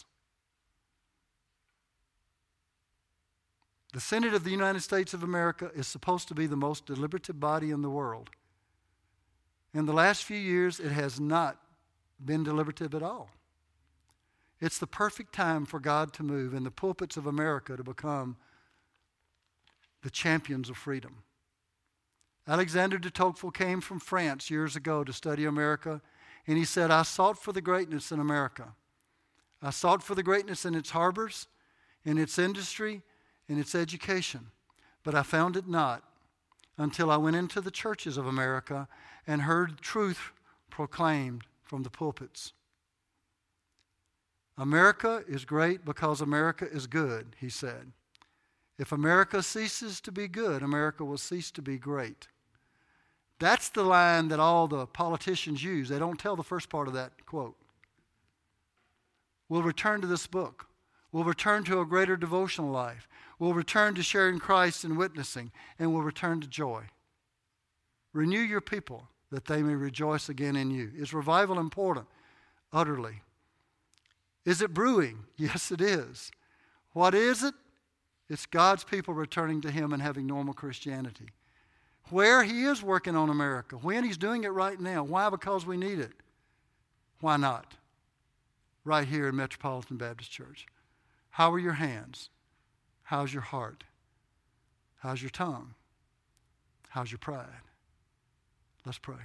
Speaker 1: The Senate of the United States of America is supposed to be the most deliberative body in the world. In the last few years, it has not been deliberative at all. It's the perfect time for God to move in the pulpits of America to become the champions of freedom. Alexander de Tocqueville came from France years ago to study America, and he said, I sought for the greatness in America. I sought for the greatness in its harbors, in its industry, in its education, but I found it not until I went into the churches of America and heard truth proclaimed from the pulpits. America is great because America is good, he said. If America ceases to be good, America will cease to be great. That's the line that all the politicians use. They don't tell the first part of that quote. We'll return to this book. We'll return to a greater devotional life. We'll return to sharing Christ and witnessing, and we'll return to joy. Renew your people that they may rejoice again in you. Is revival important? Utterly. Is it brewing? Yes, it is. What is it? It's God's people returning to him and having normal Christianity. Where he is working on America, when he's doing it right now. Why? Because we need it. Why not? Right here in Metropolitan Baptist Church. How are your hands? How's your heart? How's your tongue? How's your pride? Let's pray.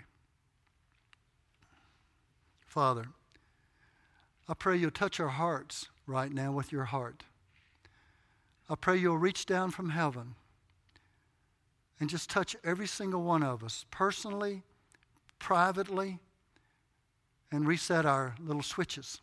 Speaker 1: Father, I pray you'll touch our hearts right now with your heart. I pray you'll reach down from heaven and just touch every single one of us, personally, privately, and reset our little switches.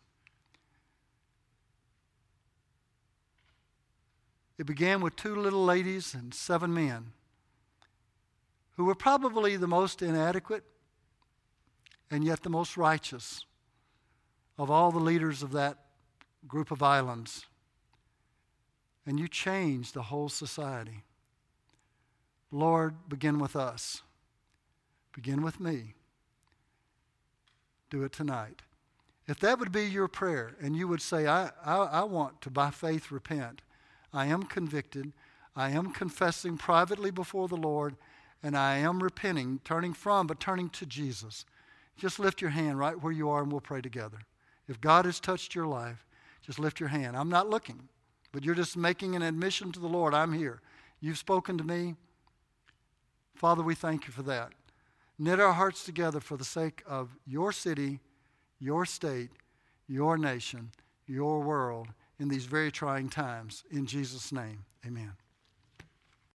Speaker 1: It began with 2 little ladies and 7 men who were probably the most inadequate and yet the most righteous of all the leaders of that group of islands. And you changed the whole society. Lord, begin with us. Begin with me. Do it tonight. If that would be your prayer, and you would say, I want to, by faith, repent. I am convicted. I am confessing privately before the Lord, and I am repenting, turning from, but turning to Jesus. Just lift your hand right where you are, and we'll pray together. If God has touched your life, just lift your hand. I'm not looking, but you're just making an admission to the Lord. I'm here. You've spoken to me. Father, we thank you for that. Knit our hearts together for the sake of your city, your state, your nation, your world in these very trying times. In Jesus' name, amen.